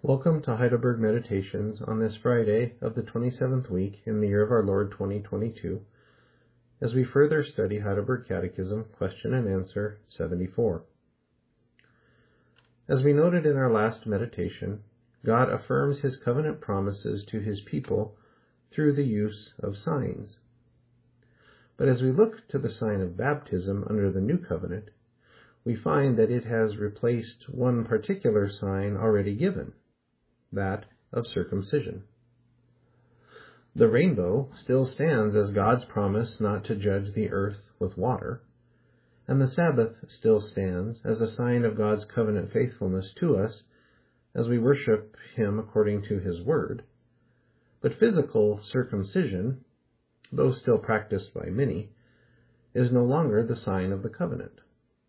Welcome to Heidelberg Meditations on this Friday of the 27th week in the year of our Lord 2022, as we further study Heidelberg Catechism, Question and Answer 74. As we noted in our last meditation, God affirms his covenant promises to his people through the use of signs. But as we look to the sign of baptism under the New Covenant, we find that it has replaced one particular sign already given, that of circumcision. The rainbow still stands as God's promise not to judge the earth with water, and the Sabbath still stands as a sign of God's covenant faithfulness to us as we worship him according to his word. But physical circumcision, though still practiced by many, is no longer the sign of the covenant.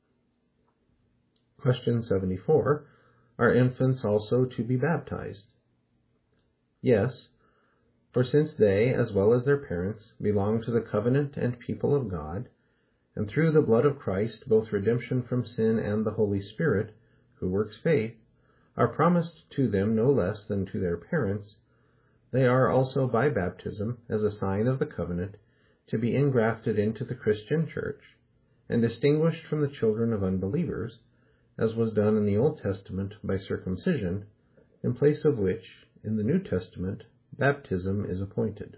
Question 74. Are infants also to be baptized? Yes, for since they, as well as their parents, belong to the covenant and people of God, and through the blood of Christ both redemption from sin and the Holy Spirit, who works faith, are promised to them no less than to their parents, they are also by baptism, as a sign of the covenant, to be engrafted into the Christian church, and distinguished from the children of unbelievers, as was done in the Old Testament by circumcision, in place of which, in the New Testament, baptism is appointed.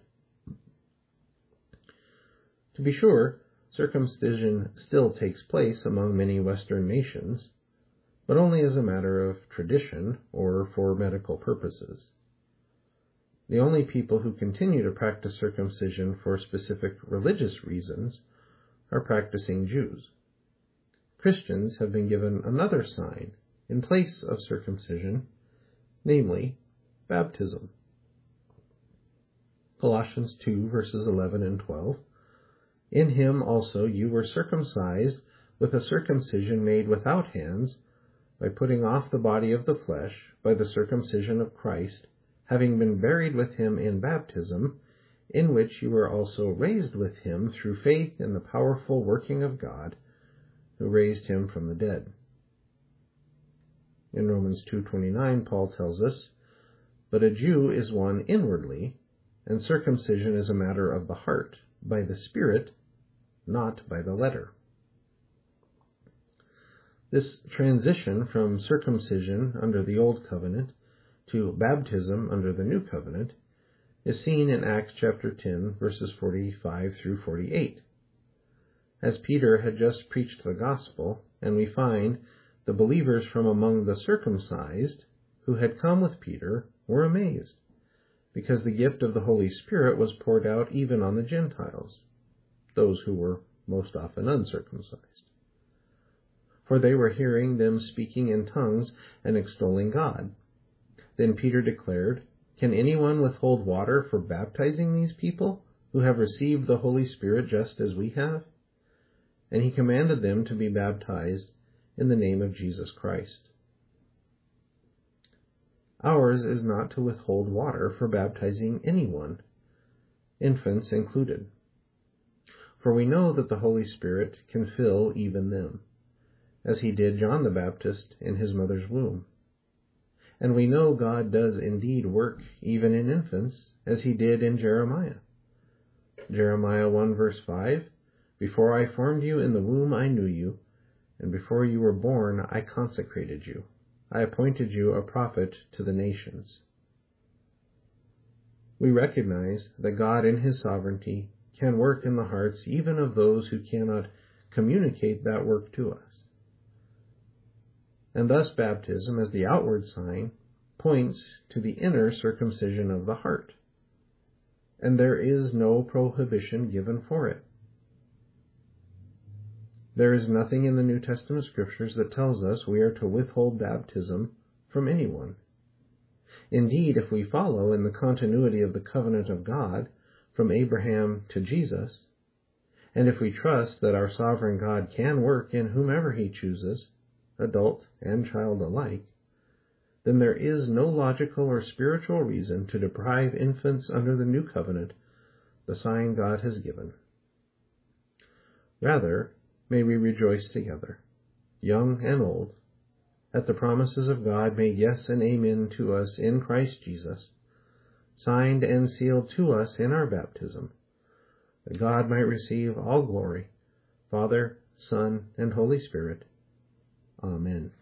To be sure, circumcision still takes place among many Western nations, but only as a matter of tradition or for medical purposes. The only people who continue to practice circumcision for specific religious reasons are practicing Jews. Christians have been given another sign in place of circumcision, namely, baptism. Colossians 2, verses 11 and 12. In him also you were circumcised with a circumcision made without hands, by putting off the body of the flesh by the circumcision of Christ, having been buried with him in baptism, in which you were also raised with him through faith in the powerful working of God, who raised him from the dead. In Romans 2:29, Paul tells us, "But a Jew is one inwardly, and circumcision is a matter of the heart, by the Spirit, not by the letter." This transition from circumcision under the Old Covenant to baptism under the New Covenant is seen in Acts chapter 10, verses 45 through 48. As Peter had just preached the gospel, and we find the believers from among the circumcised who had come with Peter were amazed, because the gift of the Holy Spirit was poured out even on the Gentiles, those who were most often uncircumcised. For they were hearing them speaking in tongues and extolling God. Then Peter declared, "Can anyone withhold water for baptizing these people who have received the Holy Spirit just as we have?" And he commanded them to be baptized in the name of Jesus Christ. Ours is not to withhold water for baptizing anyone, infants included. For we know that the Holy Spirit can fill even them, as he did John the Baptist in his mother's womb. And we know God does indeed work even in infants, as he did in Jeremiah. Jeremiah 1 verse 5, "Before I formed you in the womb I knew you, and before you were born I consecrated you. I appointed you a prophet to the nations." We recognize that God in his sovereignty can work in the hearts even of those who cannot communicate that work to us. And thus baptism, as the outward sign, points to the inner circumcision of the heart, and there is no prohibition given for it. There is nothing in the New Testament scriptures that tells us we are to withhold baptism from anyone. Indeed, if we follow in the continuity of the covenant of God from Abraham to Jesus, and if we trust that our sovereign God can work in whomever he chooses, adult and child alike, then there is no logical or spiritual reason to deprive infants under the New Covenant the sign God has given. Rather, may we rejoice together, young and old, that the promises of God made yes and amen to us in Christ Jesus, signed and sealed to us in our baptism, that God might receive all glory, Father, Son, and Holy Spirit. Amen.